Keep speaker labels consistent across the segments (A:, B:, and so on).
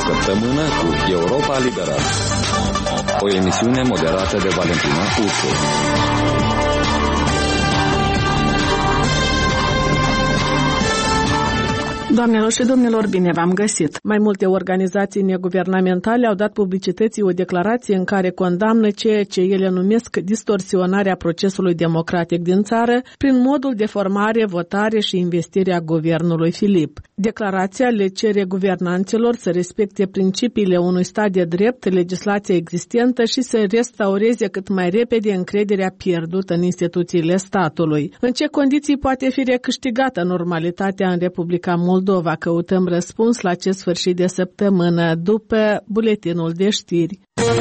A: săptămână cu Europa Liberă. O emisiune moderată de Valentina Ursu.
B: Doamnelor și domnilor, bine v-am găsit! Mai multe organizații neguvernamentale au dat publicității o declarație în care condamnă ceea ce ele numesc distorsionarea procesului democratic din țară prin modul de formare, votare și investire a guvernului Filip. Declarația le cere guvernanților să respecte principiile unui stat de drept, legislația existentă și să restaureze cât mai repede încrederea pierdută în instituțiile statului. În ce condiții poate fi recâștigată normalitatea în Republica Moldova? Căutăm răspuns la acest sfârșit de săptămână după buletinul de știri.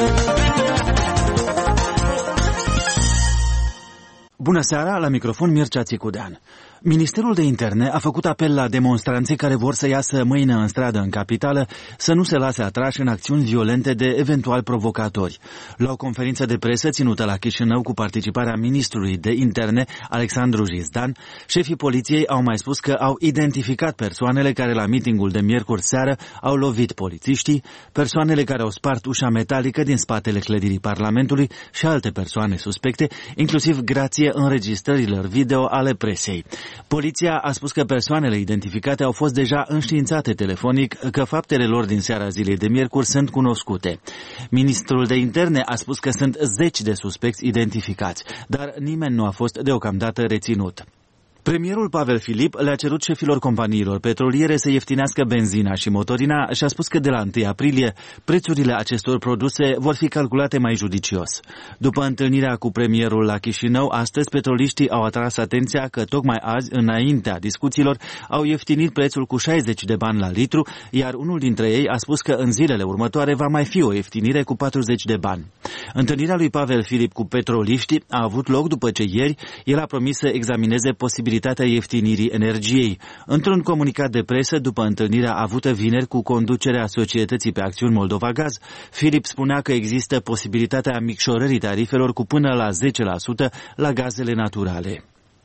C: Bună seara, la microfon Mircea Țicudean. Ministerul de Interne a făcut apel la demonstranții care vor să iasă mâine în stradă în capitală să nu se lase atrași în acțiuni violente de eventual provocatori. La o conferință de presă ținută la Chișinău cu participarea ministrului de Interne, Alexandru Jizdan, șefii poliției au mai spus că au identificat persoanele care la mitingul de miercuri seară au lovit polițiștii, persoanele care au spart ușa metalică din spatele clădirii Parlamentului și alte persoane suspecte, inclusiv grație înregistrărilor video ale presei. Poliția a spus că persoanele identificate au fost deja înștiințate telefonic, că faptele lor din seara zilei de miercuri sunt cunoscute. Ministrul de Interne a spus că sunt 10 de suspecți identificați, dar nimeni nu a fost deocamdată reținut. Premierul Pavel Filip le-a cerut șefilor companiilor petroliere să ieftinească benzina și motorina și a spus că de la 1 aprilie prețurile acestor produse vor fi calculate mai judicios. După întâlnirea cu premierul la Chișinău, astăzi petroliștii au atras atenția că tocmai azi, înaintea discuțiilor, au ieftinit prețul cu 60 de bani la litru, iar unul dintre ei a spus că în zilele următoare va mai fi o ieftinire cu 40 de bani. Întâlnirea lui Pavel Filip cu petroliștii a avut loc după ce ieri el a promis să examineze posibilitatea ieftinirii energiei. Într-un comunicat de presă, după întâlnirea avută vineri cu conducerea Societății pe Acțiuni Moldova Gaz, Filip spunea că există posibilitatea micșorării tarifelor cu până la 10% la gazele naturale.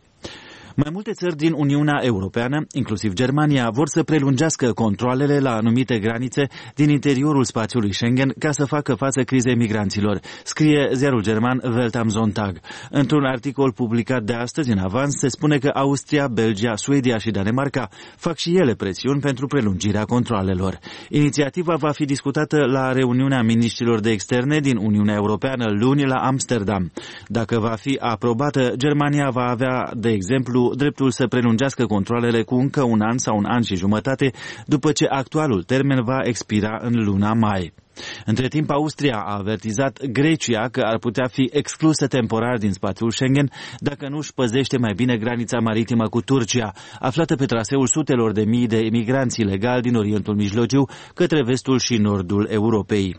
C: Mai multe țări din Uniunea Europeană, inclusiv Germania, vor să prelungească controalele la anumite granițe din interiorul spațiului Schengen ca să facă față crizei migranților, scrie ziarul german Welt am Sonntag. Într-un articol publicat de astăzi în avans se spune că Austria, Belgia, Suedia și Danemarca fac și ele presiuni pentru prelungirea controalelor. Inițiativa va fi discutată la reuniunea miniștrilor de externe din Uniunea Europeană luni la Amsterdam. Dacă va fi aprobată, Germania va avea, de exemplu, dreptul să prelungească controalele cu încă un an sau un an și jumătate după ce actualul termen va expira în luna mai. Între timp, Austria a avertizat Grecia că ar putea fi exclusă temporar din spațiul Schengen dacă nu își păzește mai bine granița maritimă cu Turcia, aflată pe traseul sutelor de mii de emigranți ilegali din Orientul Mijlociu către vestul și nordul Europei.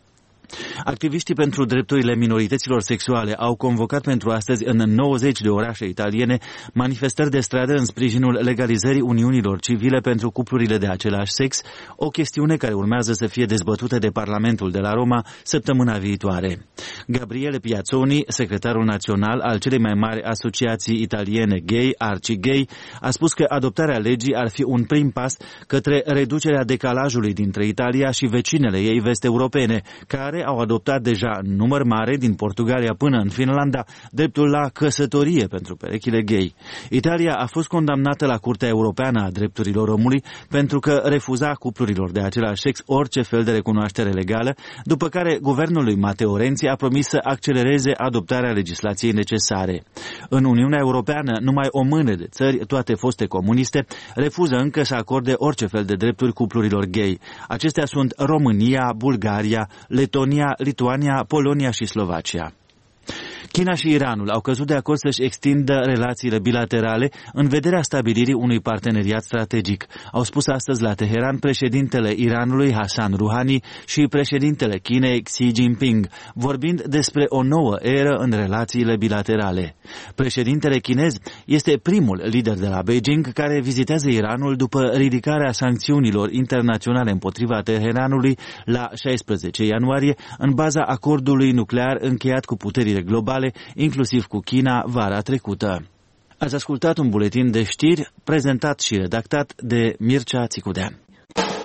C: Activiștii pentru drepturile minorităților sexuale au convocat pentru astăzi în 90 de orașe italiene manifestări de stradă în sprijinul legalizării uniunilor civile pentru cuplurile de același sex, o chestiune care urmează să fie dezbătută de Parlamentul de la Roma săptămâna viitoare. Gabriele Piazzoni, secretarul național al celei mai mari asociații italiene gay, Arci Gay, a spus că adoptarea legii ar fi un prim pas către reducerea decalajului dintre Italia și vecinele ei vest-europene, care au adoptat deja în număr mare, din Portugalia până în Finlanda, dreptul la căsătorie pentru perechile gay. Italia a fost condamnată la Curtea Europeană a Drepturilor Omului pentru că refuza cuplurilor de același sex orice fel de recunoaștere legală, după care guvernul lui Matteo Renzi a promis să accelereze adoptarea legislației necesare. În Uniunea Europeană, numai o mână de țări, toate foste comuniste, refuză încă să acorde orice fel de drepturi cuplurilor gay. Acestea sunt România, Bulgaria, Letonia, Lituania, Polonia și Slovacia. China și Iranul au căzut de acord să-și extindă relațiile bilaterale în vederea stabilirii unui parteneriat strategic. Au spus astăzi la Teheran președintele Iranului Hassan Rouhani și președintele Chinei Xi Jinping, vorbind despre o nouă eră în relațiile bilaterale. Președintele chinez este primul lider de la Beijing care vizitează Iranul după ridicarea sancțiunilor internaționale împotriva Teheranului la 16 ianuarie, în baza acordului nuclear încheiat cu puterile globale, inclusiv cu China, vara trecută. Ați ascultat un buletin de știri prezentat și redactat de Mircea Țicudean.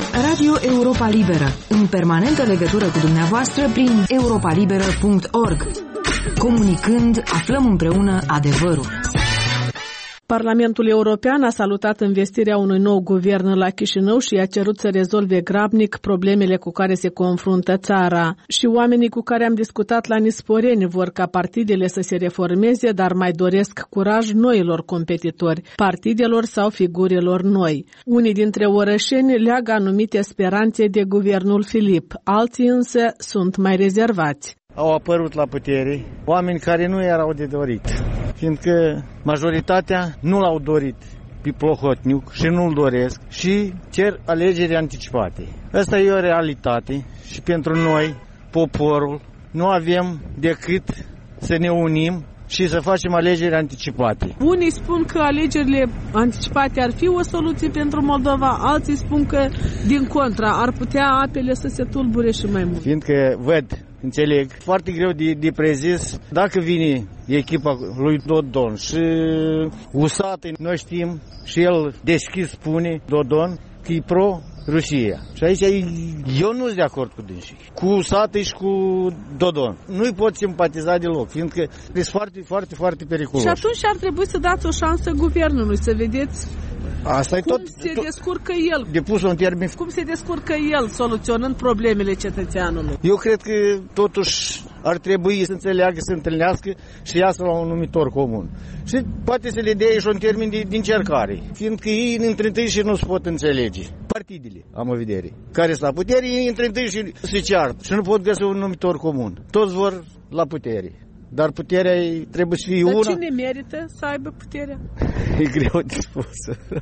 D: Radio Europa Liberă, în permanentă legătură cu dumneavoastră prin europalibera.org. Comunicând, aflăm împreună adevărul.
B: Parlamentul European a salutat investirea unui nou guvern la Chișinău și a cerut să rezolve grabnic problemele cu care se confruntă țara. Și oamenii cu care am discutat la Nisporeni vor ca partidele să se reformeze, dar mai doresc curaj noilor competitori, partidelor sau figurilor noi. Unii dintre orășeni leagă anumite speranțe de guvernul Filip, alții însă sunt mai rezervați.
E: Au apărut la putere oameni care nu erau de dorit, fiindcă majoritatea nu l-au dorit pe Plahotniuc și nu-l doresc și cer alegeri anticipate. Asta e o realitate și pentru noi, poporul, nu avem decât să ne unim și să facem alegeri anticipate.
B: Unii spun că alegerile anticipate ar fi o soluție pentru Moldova, alții spun că, din contra, ar putea apele să se tulbure și mai mult.
E: Fiindcă înțeleg, foarte greu de prezis dacă vine echipa lui Dodon și Usatăi, noi știm și el deschis spune, Dodon, că e pro-Rusia. Și aici eu nu sunt de acord cu dânsii, cu Usatăi și cu Dodon. Nu-i pot simpatiza deloc, fiindcă sunt foarte, foarte, foarte periculos.
B: Și atunci ar trebui să dați o șansă guvernului, să vedeți
E: asta e tot,
B: se descurcă el.
E: De pus un termen.
B: Cum se descurcă el soluționând problemele cetățeanului?
E: Eu cred că totuși ar trebui să înțeleagă, să întâlnească și iasă la un numitor comun. Și poate să le dea și un termen de încercare, fiindcă ei între întâi și nu se pot înțelege. Partidele, am o vedere, care sunt la putere, ei între întâi și se ceartă și nu pot găsi un numitor comun. Toți vor la putere. Dar puterea trebuie să fie una.
B: Dar cine merită să aibă puterea?
E: E greu de spus.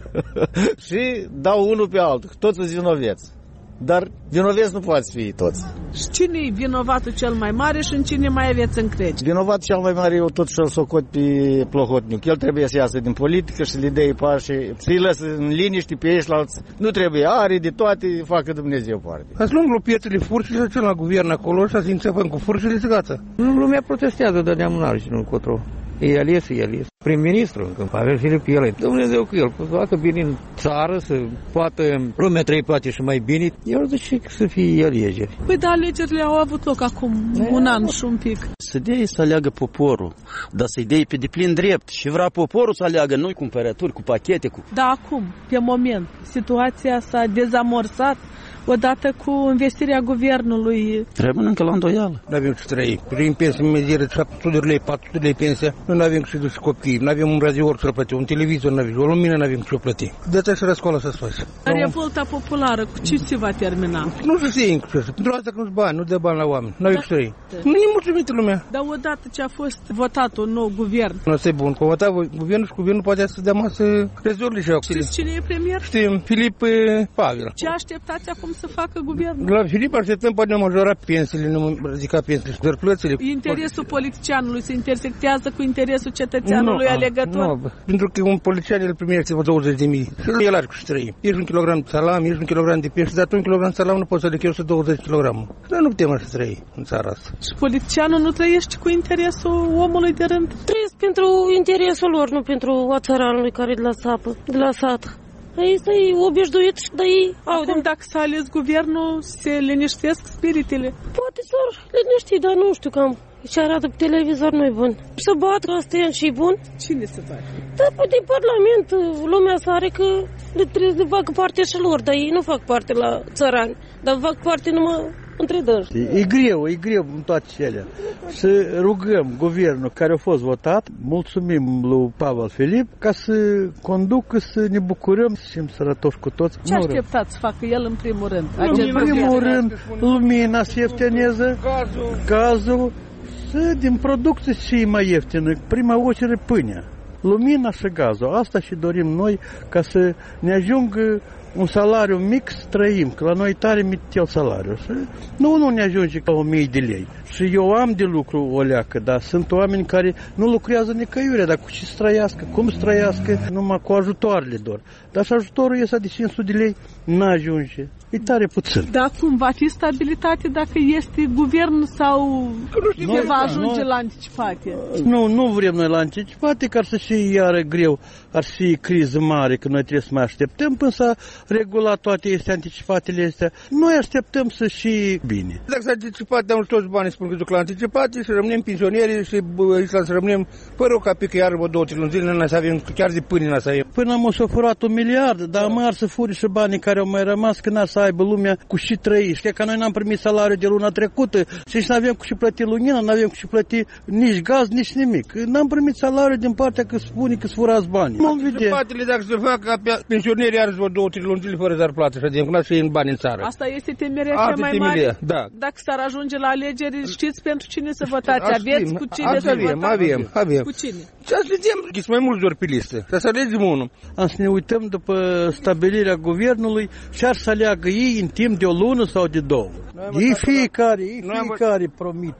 E: Și dau unul pe altul. Toți sunt vinoveți. Dar vinoveți nu poate fi toți.
B: Și cine e vinovatul cel mai mare și în cine mai aveți încredere?
E: Vinovatul cel mai mare eu tot și-l socot pe Plahotniuc. El trebuie să iasă din politică și le dea pași, să-i lăsă în liniște pe ei și la alții. Nu trebuie, are de toate, facă Dumnezeu parte.
F: Ați luăm piețele furșile, să la guvern acolo și să înțepăm cu furșile și gata. Lumea protestează de neamânare și nu încotro. E ales. Prim-ministru, când Pavel Filip, el e Dumnezeu cu el, să facă bine în țară, să poată lumea trăi poate și mai bine. Eu zic să fie alegeri.
B: Păi da, alegerile au avut loc acum un an și un pic.
G: Să dea să aleagă poporul, dar să-i dea pe deplin drept și vrea poporul să aleagă, noi cumpărături, cu pachete, cu...
B: Da, acum, pe moment, situația s-a dezamorsat odată cu investirea guvernului.
G: Trebuie încă la îndoială.
F: Nu avem ce trăi. Prin pensie în mezire, 700 de lei, 400 de lei pensia. Noi nu avem ce duce copii, nu avem un radioor să-l plătim, un televizor nu avem, o lumină nu avem ce-o plăti. De-aia și răscoală să-ți faci.
B: Revolta populară, cu ce se va termina?
F: Nu se știe încă ce. Pentru asta că nu-ți bani, nu dă bani la oameni. Nu avem ce trăi. Nu e mulțumită lumea.
B: Dar odată ce a fost votat un nou guvern.
F: Nu, asta e bun. Că votat guvernul și guvernul poate să dea masă rezorile și acțiile.
B: Știți cine e premier?
F: Știm, Filip Pavel.
B: Ce așteptați acum să facă guvernul?
F: La Filip așteptăm poate ne majora pensiile, nu ridica pensiile, doar plățile.
B: Interesul politicianului se intersectează cu interesul cetățeanului alegător?
F: Nu, pentru că un politician el primește 20.000 și el are cu și trăi. Ești un kilogram de salam, ești un kilogram de pește, dar tu un kilogram de salam nu poți să le cheltuie 20 kg. Dar nu putem așa trăi în țara asta.
B: Și politicianul nu trăiește cu interesul omului de rând?
H: Trăiesc pentru interesul lor, nu pentru a țăranului care e de la sapă, de la sat. Asta e obișnuit și de ei au.
B: Acum dacă s-a ales guvernul, se liniștesc spiritele?
H: Poate s-ar liniști, dar nu știu cam. Ce arată pe televizor nu-i bun. Să bat că asta e și bun.
B: Cine se face?
H: Da, din Parlament, lumea sare că trebuie să facă parte și lor, dar ei nu fac parte la țărani, dar fac parte numai între dânși.
E: E greu în toate cele. Să rugăm guvernul care a fost votat, mulțumim lui Pavel Filip, ca să conducă, să ne bucurăm, să fim sărătoși cu toți.
B: Ce așteptați să facă el în primul rând?
E: În primul rând, lumina să ieftineze, gazul, să din producție să fie mai ieftină, prima oceră pâinea. Lumina și gazul, asta și dorim noi, ca să ne ajungă un salariu mic să trăim, că la noi tare mitel salariu. Nu ne ajunge ca 1000 de lei. Și eu am de lucru o leacă, dar sunt oameni care nu lucrează nicăiurea, dar cu ce să trăiască, cum să trăiască, numai cu ajutoarele doar. Dar și ajutorul ăsta de 500 de lei n-ajunge. E tare puțin.
B: Dar cum va fi stabilitate dacă este guvern sau se va ajunge la anticipate?
E: Nu vrem noi la anticipate, că ar să fie iară greu, ar fi criză mare, că noi trebuie să mai așteptăm până să regula toate este anticipatele astea. Noi așteptăm să și bine.
F: Dacă s-a anticipat, de toți banii spun că duc la anticipate și rămânem pensionieri și să rămânem fără o capică, iar 2-3 luni zile, să avem chiar de pâine să avem.
E: Până am s-a furat 1 miliard, dar măcar să furi și banii care au mai rămas, că n-ar să aibă lumea cu și trăi. Știi că noi n-am primit salariul de luna trecută și n-avem cu și plăti lumină, n-avem cu și plăti nici gaz, nici nimic. N-am primit salariul din partea că spune că furați banii.
F: Anticipațiile, dacă se fac, pensionierii are 2-3 luni zile fără dar plată și adică cum să iei bani în țară.
B: Asta este temerea cea mai mare.
F: Da.
B: Dacă s-ar ajunge la alegeri, știți pentru cine să votați? Aveți cu cine să votați?
F: Avem.
B: Cu cine?
F: Ce să vedem? Sunt mai mulți ori pe listă. Să alegem unul.
E: Am să ne uităm după stabilirea guvernului și ar să aleagă ei în timp de o lună sau de 2. Ei fiecare promit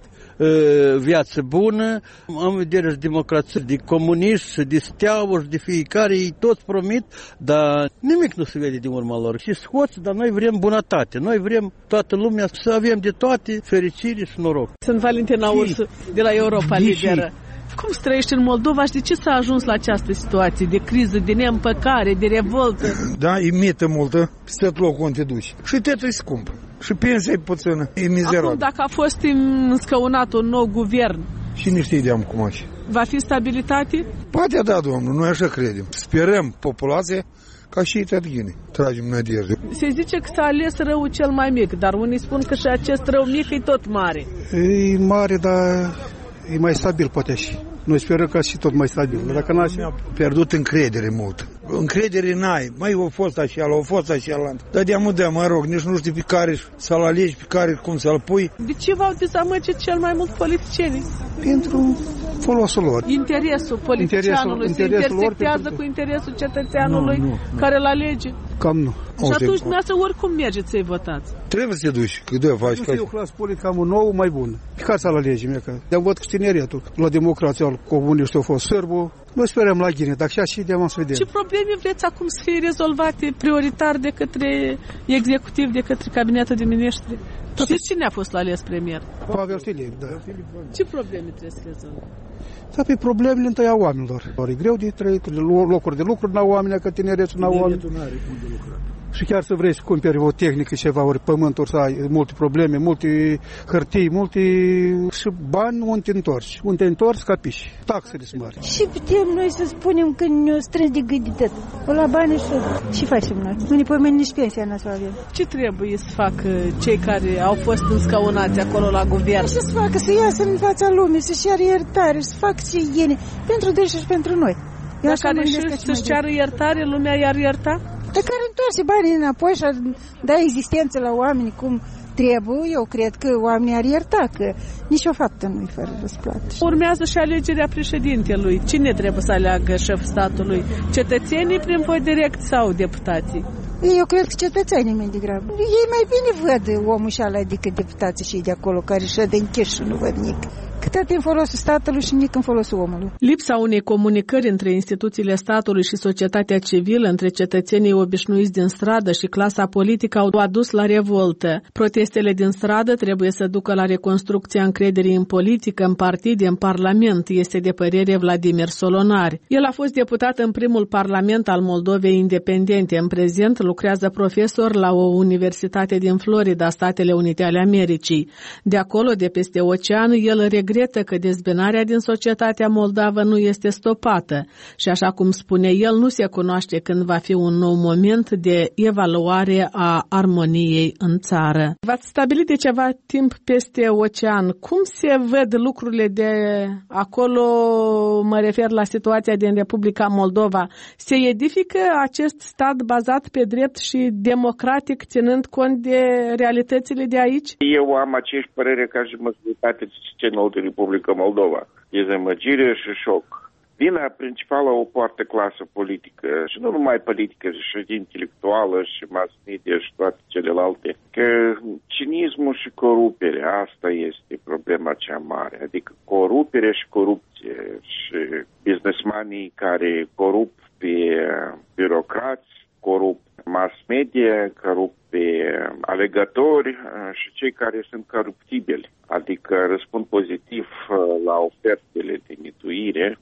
E: viață bună, am vedere și democrație, de comuniști și de steaua și de fiecare, ei toți promit, dar nimic nu se vede din urma lor. Și scoți, dar noi vrem bunătate, noi vrem toată lumea să avem de toate fericire și noroc.
B: Sunt Valentina Ursu de la Europa Liberă. Cum se trăiește în Moldova și de ce s-a ajuns la această situație de criză, de neîmpăcare, de revoltă?
I: Da, e mită multă, peste tot locul unde te duci. Și tot e scump. Și pensia e puțină, e mizerabil.
B: Acum, dacă a fost înscăunat un nou guvern,
I: și nu știam cum așa.
B: Va fi stabilitate?
I: Poate da, domnul, noi așa credem. Sperăm populația ca și Tătghine. Tragem nădejde.
B: Se zice că s-a ales răul cel mai mic, dar unii spun că și acest rău mic e tot mare.
J: E mare, dar e mai stabil poate și. Noi sperăm că și tot mai stabil. Dacă n-aș
I: pierdut încredere mult. Încredere n-ai. Mai au fost așa, Dar de-amă, mă rog, nici nu știu pe care să-l alegi, pe care cum să-l pui.
B: De ce v-au dezamăgit cel mai mult politicienii?
J: Pentru folosul lor.
B: Interesul politicianului se intersectează cu interesul cetățeanului care îl alege.
J: Cam nu.
B: Și atunci dumneavoastră oricum mergeți să-i votați.
I: Trebuie să te duci, că de faci.
J: Nu știu, o clasă politică am un nou mai bun. Pe care să-l alegem, că de-am văd că tineretul la democrație al comuniști au fost sârbul. Noi sperăm la Ghine, dacă și de-am să vedem.
B: Ce probleme vreți acum să fie rezolvate prioritar de către executiv, de către cabinetul de miniștri? Știți cine a fost ales premier?
J: Pavel Filip, da.
B: Ce probleme trebuie să rezolve?
J: Să pe problemele întâi a oamenilor. E greu de trăit, locuri de lucru n-au oameni, că tineretul n-au oameni. Și chiar să vrei să cumperi o tehnică, ceva, ori pământuri, să ai multe probleme, multe hârtii, multe și bani unde te întorci, capiși. Taxele sunt mari.
K: Și putem noi să spunem că ne-o strâns de gândit la bani și facem noi. Nu ne pomeni nici pensia n-o să avem.
B: Ce trebuie să facă cei care au fost înscăunați acolo la guvern?
K: Ce să facă? Să iasă în fața lumii, să-și ceară iertare, să facă ce iene pentru dânsi și pentru noi.
B: Dacă reușești să-și ceară iertare, lumea i-ar ierta?
K: Dar care întoarce banii înapoi și da existență la oameni cum trebuie, eu cred că oamenii ar ierta, că nicio faptă nu-i fără răsplată.
B: Urmează și alegerea președintelui. Cine trebuie să aleagă șeful statului? Cetățenii prin vot direct sau deputații?
K: Eu cred că cetățenii mai degrabă. Ei mai bine văd omul și ala decât deputații și de acolo care ședă închiși și nu văd nic. Cât în folosul statului și nic în folosul omului.
B: Lipsa unei comunicări între instituțiile statului și societatea civilă, între cetățenii obișnuiți din stradă și clasa politică au adus la revoltă. Protestele din stradă trebuie să ducă la reconstrucția încrederii în politică, în partide, în parlament, este de părere Vladimir Solonari. El a fost deputat în primul parlament al Moldovei independente. În prezent lucrează profesor la o universitate din Florida, Statele Unite ale Americii. De acolo, de peste ocean, el regretă că dezbinarea din societatea moldavă nu este stopată și, așa cum spune el, nu se cunoaște când va fi un nou moment de evaluare a armoniei în țară. V-ați stabilit de ceva timp peste ocean. Cum se văd lucrurile de acolo? Mă refer la situația din Republica Moldova. Se edifică acest stat bazat pe drept și democratic, ținând cont de realitățile de aici?
L: Eu am aceeași părere ca și majoritatea cetățenilor din Republica Moldova. Dezamăgire și șoc. Vina principală o poartă clasă politică și nu numai politică, și intelectuală și mass media și toate celelalte. Că cinismul și coruperea, asta este problema cea mare. Adică coruperea și corupție și businessmanii care corup pe birocrați, corup mass media, corup pe alegători și cei care sunt coruptibili. Adică răspund pozitiv la ofertele de mituire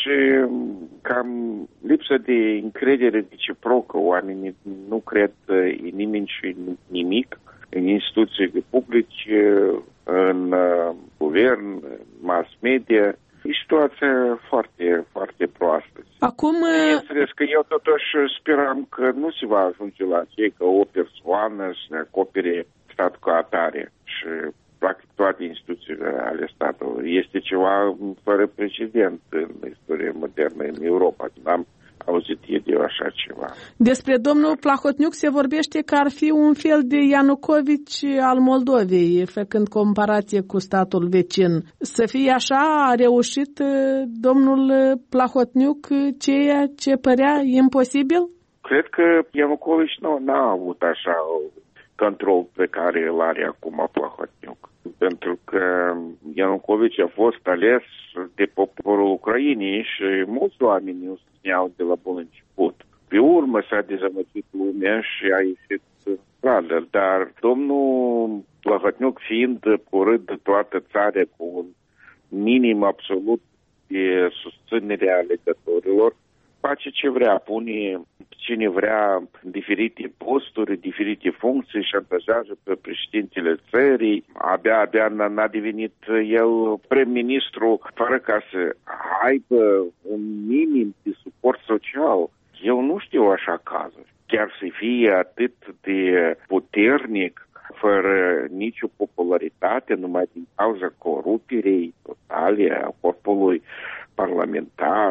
L: și cam lipsă de încredere reciprocă. Oamenii nu cred în nimeni și nimic, în instituții publice, în guvern, în mass media. E situația foarte, foarte proastă.
B: Acum...
L: Bineînțeles că eu totuși speram că nu se va ajunge la cei că o persoană să acopere statul ca atare și practic toate instituțiile ale statului. Este ceva fără precedent în istoria modernă în Europa. N-am auzit eu așa ceva.
B: Despre domnul Plahotniuc se vorbește că ar fi un fel de Ianucovici al Moldovei, făcând comparație cu statul vecin. Să fie așa, a reușit domnul Plahotniuc ceea ce părea imposibil?
L: Cred că Ianucovici n-a avut așa control pe care îl are acum Plahotniuc. Pentru că Ianucovici a fost ales de poporul Ucrainei și mulți oameni îl susțineau de la bun început. Pe urmă s-a dezamăgit lumea și a ieșit stradă, dar domnul Plahotniuc, fiind urât de toată țara cu un minim absolut de susținere a alegătorilor, face ce vrea, pune cine vrea diferite posturi, diferite funcții, șantajează pe președintele țării. Abia n-a devenit el prim-ministru fără ca să aibă un minim de suport social. Eu nu știu așa cazuri. Chiar să fie atât de puternic, fără nicio popularitate, numai din cauza corupției totale a corpului parlamentar,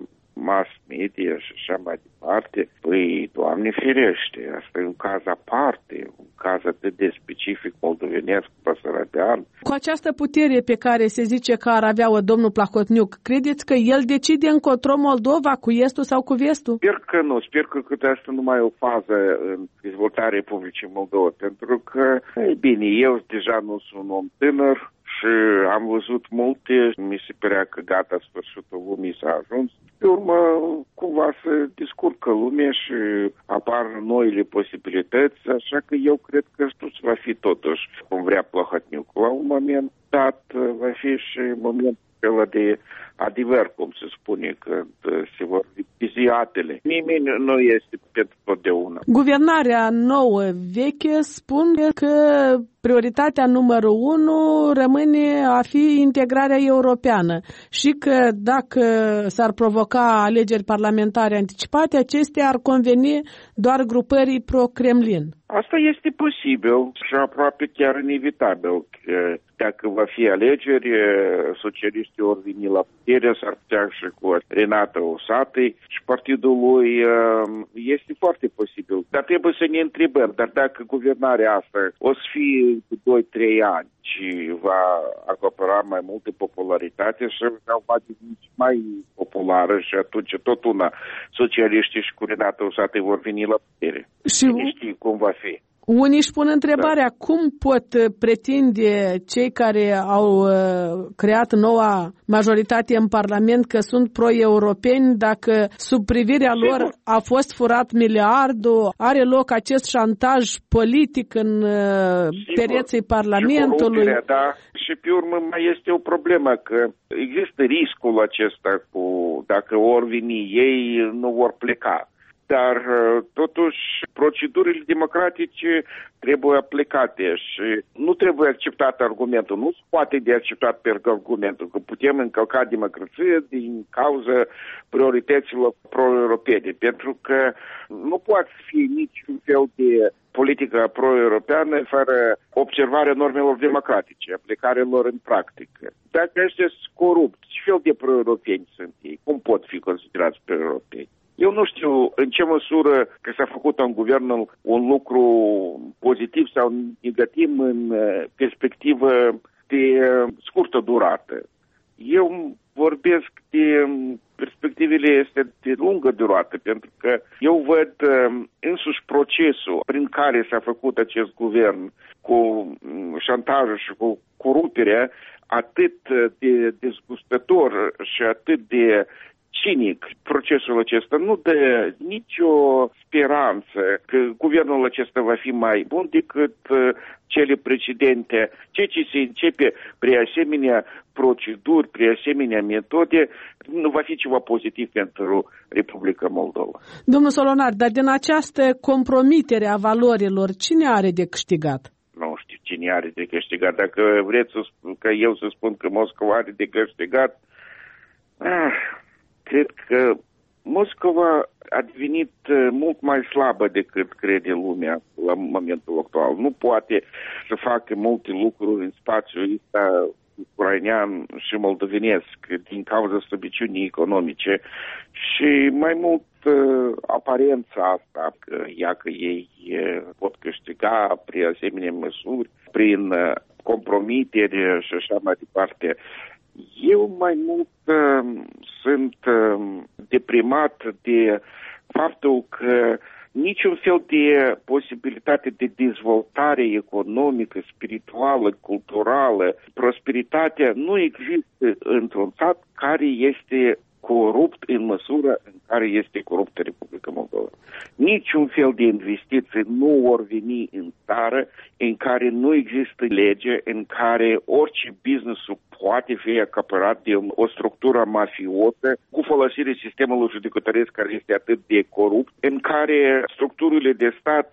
L: mass media și așa mai departe, păi, Doamne ferește, asta e un caz aparte, un caz atât de specific moldovenesc, băsăradean.
B: Cu această putere pe care se zice că ar avea-o domnul Plahotniuc, credeți că el decide încotro Moldova, cu estul sau cu vestul?
L: Sper că nu, sper că asta nu mai e o fază în dezvoltarea Republicii Moldova, pentru că, bine, eu deja nu sunt un om tânăr, și am văzut multe, mi se părea că gata, sfârșitul lumii s-a ajuns. Pe urmă, cumva se descurcă lumea și apar noile posibilități, așa că eu cred că totuși va fi totuși cum vrea Plahotniuc. La un moment dat va fi și momentul acela de adevăr, cum se spune, când se vor lipizi atele. Nimeni nu este pentru totdeauna.
B: Guvernarea nouă veche spune că prioritatea numărul 1 rămâne a fi integrarea europeană și că dacă s-ar provoca alegeri parlamentare anticipate, acestea ar conveni doar grupării pro-Kremlin.
L: Asta este posibil și aproape chiar inevitabil. Că dacă va fi alegeri, socialiștii vor veni la putere, s-ar putea și cu Renata Usatăi și partidul lui este foarte posibil. Dar trebuie să ne întrebăm, dar dacă guvernarea asta o să fie cu 2-3 ani și va acopera mai multă popularitate și va deveni mai populară și atunci tot una socialiștii și cu Renata Usatăi vor veni la putere. Și nu știu cum va fi.
B: Unii își pun întrebarea cum pot pretinde cei care au creat noua majoritate în Parlament că sunt pro-europeni dacă sub privirea lor a fost furat miliardul, are loc acest șantaj politic în pereții Parlamentului.
L: Și da. Și pe urmă mai este o problemă că există riscul acesta cu dacă vor veni ei, nu vor pleca. Dar, totuși, procedurile democratice trebuie aplicate și nu trebuie acceptat argumentul. Nu se poate de acceptat pe argumentul că putem încălca democrația din cauza priorităților pro-europene. Pentru că nu poate fi niciun fel de politică pro-europeană fără observarea normelor democratice, aplicarea lor în practică. Dacă ăștia sunt corupți, ce fel de pro-europeni sunt ei? Cum pot fi considerați pro-europeni? Eu nu știu în ce măsură că s-a făcut în guvern un lucru pozitiv sau negativ în perspectivă de scurtă durată. Eu vorbesc de perspectivele este de lungă durată, pentru că eu văd însuși procesul prin care s-a făcut acest guvern cu șantajul și cu coruperea atât de dezgustător și atât de cinic. Procesul acesta nu dă nicio speranță că guvernul acesta va fi mai bun decât cele precedente. Ceea ce se începe prin asemenea proceduri, prin asemenea metode, nu va fi ceva pozitiv pentru Republica Moldova.
B: Domnul Solonar, dar din această compromitere a valorilor, cine are de câștigat?
L: Nu știu cine are de câștigat. Dacă vreți ca eu să spun că Moscova are de câștigat, cred că Moscova a devenit mult mai slabă decât crede lumea la momentul actual. Nu poate să facă multe lucruri în spațiul ăsta ucrainean și moldovenesc din cauza slăbiciunii economice și mai mult aparența asta că ei pot câștiga prin asemenea măsuri, prin compromitere și așa mai departe. Eu mai mult sunt deprimat de faptul că niciun fel de posibilitate de dezvoltare economică, spirituală, culturală, prosperitatea nu există într-un stat care este corupt în măsură în care este coruptă Republica Moldova. Niciun fel de investiții nu vor veni în țară în care nu există lege, în care orice business poate fi acaparat de o structură mafiotă cu folosirea sistemului judecătoresc care este atât de corupt, în care structurile de stat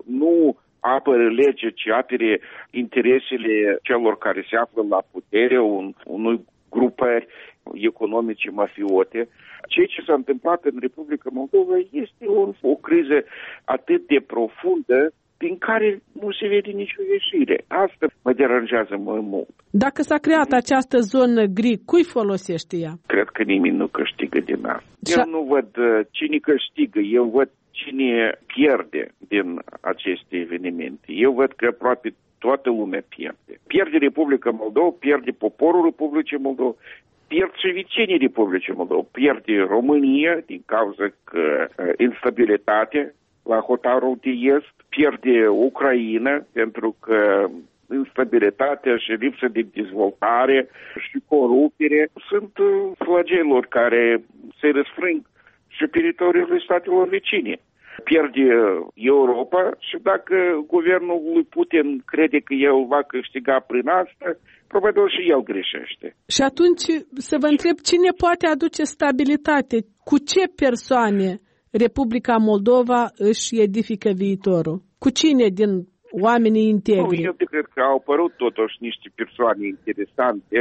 L: nu apără lege, ci apere interesele celor care se află la putere, unui grupări economice mafiote. Ceea ce s-a întâmplat în Republica Moldova este o criză atât de profundă din care nu se vede nicio ieșire. Asta mă deranjează mai mult.
B: Dacă s-a creat această zonă gri, cui folosește ea?
L: Cred că nimeni nu câștigă din asta. Eu nu văd cine câștigă, eu văd cine pierde din aceste evenimente. Eu văd că aproape toată lumea pierde. Pierde Republica Moldova, pierde poporul Republicii Moldova, pierd și vecinii Republicii Moldova, pierde România din cauza că instabilitate la hotarul de est, pierde Ucraina pentru că instabilitatea și lipsa de dezvoltare și corupere sunt flageluri care se răsfrâng și pe teritoriul statelor vecine. Pierde Europa și dacă guvernul lui Putin crede că el va câștiga prin asta, probabil și el greșește.
B: Și atunci să vă întreb, cine poate aduce stabilitate? Cu ce persoane Republica Moldova își edifică viitorul? Cu cine din oamenii integri?
L: Eu cred că au apărut totuși niște persoane interesante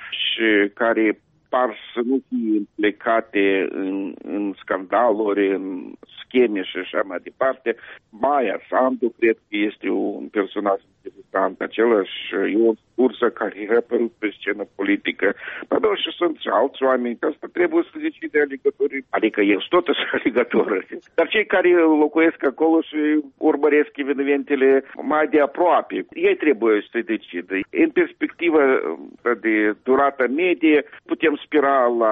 L: și care par să nu fie implicate în scandaluri, în scheme și așa mai departe. Maia Sandu, cred că este un personaj interesant, același Ion Sturza, care a apărut pe scenă politică. Dar și sunt și alți oameni, că asta trebuie să decide alegătorii. Adică eu sunt totuși alegători. Dar cei care locuiesc acolo și urmăresc evenimentele mai de aproape, ei trebuie să decidă. În perspectivă de durată medie, putem spera la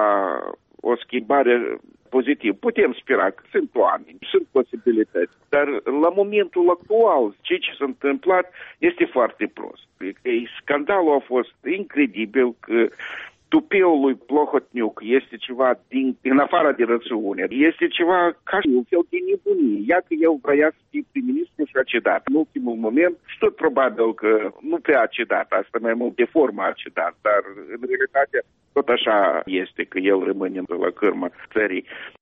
L: o schimbare pozitiv. Putem spera că sunt oameni, sunt posibilități. Dar la momentul actual, ceea ce s-a întâmplat este foarte prost. Scandalul a fost incredibil că tupeul lui Plahotniuc este ceva în afara de rațiune. Este ceva ca un fel de nebunie. Ia că el vrea să fie prim-ministru și a cedat. În ultimul moment, și tot probabil că nu prea a cedat. Asta mai mult de formă a cedat. Dar în realitate tot așa este că el rămâne la cârma țării.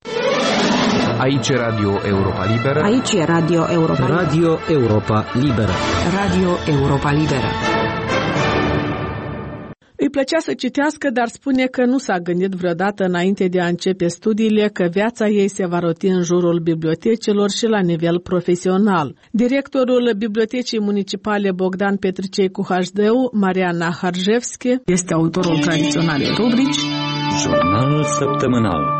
M: Aici e Radio Europa Liberă.
D: Aici e Radio Europa Liberă.
M: Radio Europa Liberă.
D: Radio Europa Liberă.
B: Îi plăcea să citească, dar spune că nu s-a gândit vreodată înainte de a începe studiile că viața ei se va roti în jurul bibliotecilor și la nivel profesional. Directorul Bibliotecii Municipale Bogdan Petricei cu HD-ul, Mariana Harjevski, este autorul tradiționalei rubrici
A: Jurnalul săptămânal.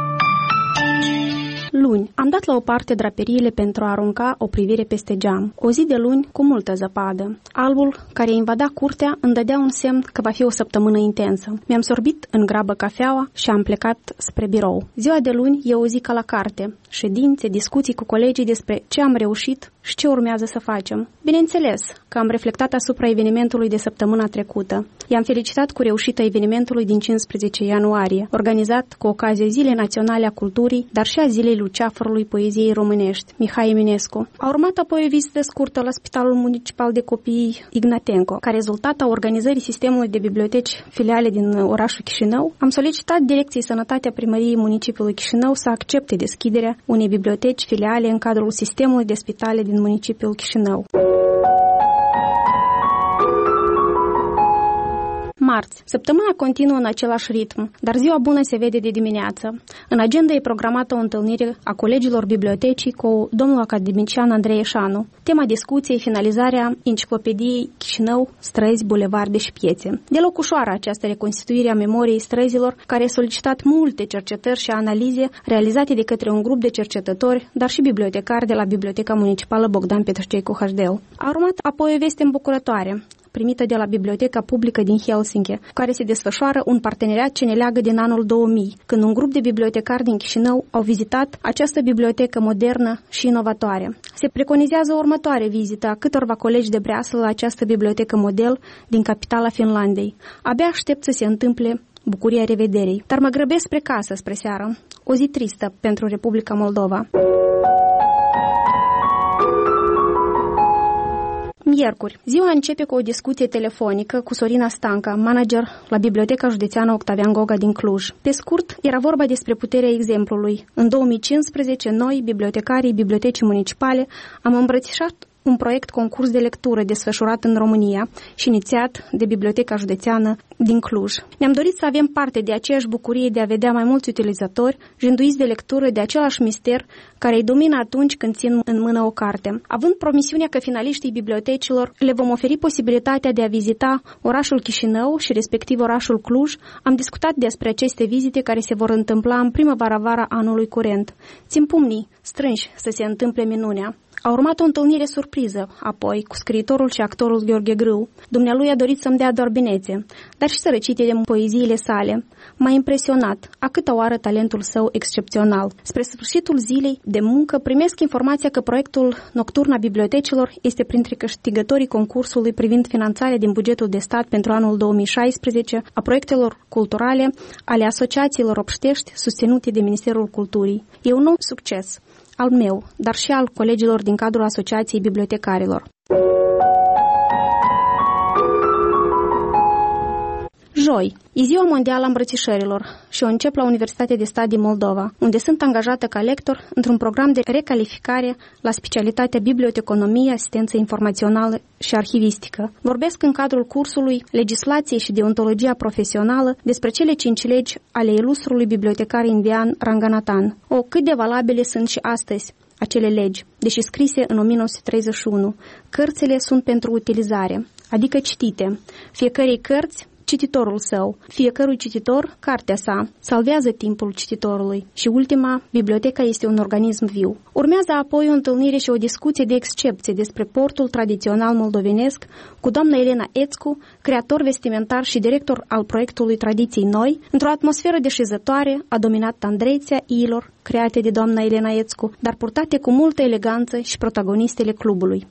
N: Luni, am dat la o parte draperiile pentru a arunca o privire peste geam. O zi de luni cu multă zăpadă. Albul care invada curtea îmi dădea un semn că va fi o săptămână intensă. Mi-am sorbit în grabă cafeaua și am plecat spre birou. Ziua de luni e o zi ca la carte. Ședințe, discuții cu colegii despre ce am reușit, și ce urmează să facem. Bineînțeles că am reflectat asupra evenimentului de săptămâna trecută. I-am felicitat cu reușită evenimentului din 15 ianuarie, organizat cu ocazia Zilei Naționale a Culturii, dar și a Zilei Luceafărului Poeziei Românești, Mihai Eminescu. A urmat apoi o vizită scurtă la Spitalul Municipal de Copii Ignatenco. Ca rezultat a organizării sistemului de biblioteci filiale din orașul Chișinău, am solicitat Direcției Sănătate a Primăriei Municipiului Chișinău să accepte deschiderea unei biblioteci filiale în cadrul sistemului de spitale din municipiul Chișinău. Marți. Săptămâna continuă în același ritm, dar ziua bună se vede de dimineață. În agenda e programată o întâlnire a colegilor bibliotecii cu domnul academician Andrei Eșanu. Tema discuției finalizarea enciclopediei Chișinău, străzi, bulevarde și piețe. Deloc ușoară această reconstituire a memoriei străzilor, care a solicitat multe cercetări și analize realizate de către un grup de cercetători, dar și bibliotecari de la Biblioteca Municipală Bogdan Petrăcei cu Hașdeu. A urmat apoi o veste îmbucurătoare, primită de la Biblioteca Publică din Helsinki, care se desfășoară un parteneriat ce ne leagă din anul 2000, când un grup de bibliotecari din Chișinău au vizitat această bibliotecă modernă și inovatoare. Se preconizează o următoare vizită a câtorva colegi de breaslă la această bibliotecă model din capitala Finlandei. Abia aștept să se întâmple bucuria revederii, dar mă grăbesc spre casă, spre seară. O zi tristă pentru Republica Moldova. Miercuri. Ziua începe cu o discuție telefonică cu Sorina Stanca, manager la Biblioteca Județeană Octavian Goga din Cluj. Pe scurt, era vorba despre puterea exemplului. În 2015, noi, bibliotecarii Bibliotecii Municipale, am îmbrățișat un proiect concurs de lectură desfășurat în România și inițiat de Biblioteca Județeană din Cluj. Ne-am dorit să avem parte de aceeași bucurie de a vedea mai mulți utilizatori jânduiți de lectură de același mister care îi domină atunci când țin în mână o carte. Având promisiunea că finaliștii bibliotecilor le vom oferi posibilitatea de a vizita orașul Chișinău și respectiv orașul Cluj, am discutat despre aceste vizite care se vor întâmpla în primăvara-vara anului curent. Țin pumnii strânși să se întâmple minunea. A urmat o întâlnire surpriză, apoi, cu scriitorul și actorul Gheorghe Grâu. Dumnealui a dorit să-mi dea doar binețe, dar și să recite de poeziile sale. M-a impresionat, a câta oară talentul său excepțional. Spre sfârșitul zilei de muncă, primesc informația că proiectul Nocturn a bibliotecilor este printre câștigătorii concursului privind finanțarea din bugetul de stat pentru anul 2016 a proiectelor culturale ale asociațiilor obștești susținute de Ministerul Culturii. E un nou succes al meu, dar și al colegilor din cadrul Asociației Bibliotecarilor. Joi, e Ziua Mondială a Îmbrățișărilor și o încep la Universitatea de Stat din Moldova, unde sunt angajată ca lector într-un program de recalificare la specialitatea biblioteconomie, asistență informațională și arhivistică. Vorbesc în cadrul cursului Legislație și Deontologia Profesională despre cele 5 legi ale ilustrului bibliotecar indian Ranganathan. Cât de valabile sunt și astăzi acele legi, deși scrise în 1931. Cărțile sunt pentru utilizare, adică citite. Fiecărei cărți cititorul său, fiecărui cititor cartea sa, salvează timpul cititorului și ultima, biblioteca este un organism viu. Urmează apoi o întâlnire și o discuție de excepție despre portul tradițional moldovenesc cu doamna Elena Ețcu, creator vestimentar și director al proiectului Tradiții Noi, într-o atmosferă deșezătoare a dominat tandrețea iilor create de doamna Elena Ețcu, dar purtate cu multă eleganță și protagonistele clubului.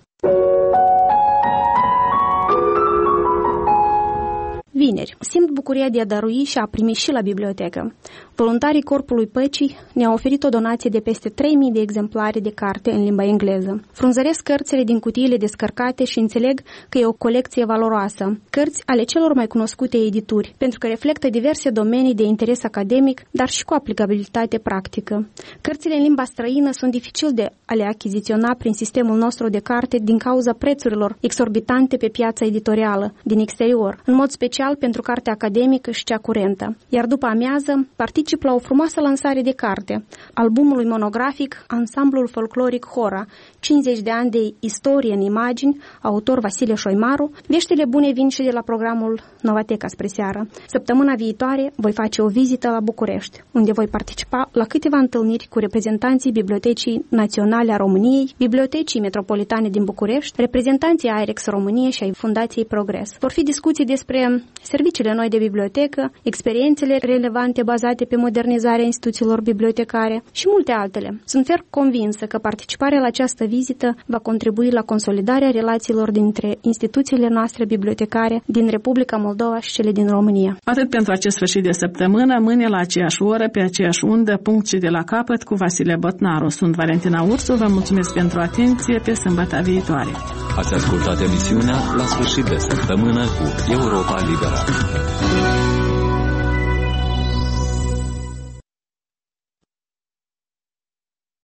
N: Vineri. Simt bucuria de a dărui și a primi și la bibliotecă. Voluntarii Corpului Păcii ne-au oferit o donație de peste 3.000 de exemplare de carte în limba engleză. Frunzăresc cărțile din cutiile descărcate și înțeleg că e o colecție valoroasă. Cărți ale celor mai cunoscute edituri, pentru că reflectă diverse domenii de interes academic, dar și cu aplicabilitate practică. Cărțile în limba străină sunt dificil de a le achiziționa prin sistemul nostru de carte din cauza prețurilor exorbitante pe piața editorială din exterior, în mod special pentru cartea academică și cea curentă. Iar după amiază, particip la o frumoasă lansare de carte, albumului monografic Ansamblul Folcloric Hora, 50 de ani de istorie în imagini, autor Vasile Șoimaru. Veștile bune vin și de la programul Novateca spre seară. Săptămâna viitoare voi face o vizită la București, unde voi participa la câteva întâlniri cu reprezentanții Bibliotecii Naționale a României, Bibliotecii Metropolitane din București, reprezentanții Airex România și ai Fundației Progres. Vor fi discuții despre serviciile noi de bibliotecă, experiențele relevante bazate pe modernizarea instituțiilor bibliotecare și multe altele. Sunt ferm convinsă că participarea la această vizită va contribui la consolidarea relațiilor dintre instituțiile noastre bibliotecare din Republica Moldova și cele din România.
B: Atât pentru acest sfârșit de săptămână, mâine la aceeași oră, pe aceeași undă, punct și de la capăt cu Vasile Botnaru. Sunt Valentina Ursu, vă mulțumesc pentru atenție, pe sâmbătă viitoare.
A: Ați ascultat emisiunea La sfârșit de săptămână cu Europa Liberă.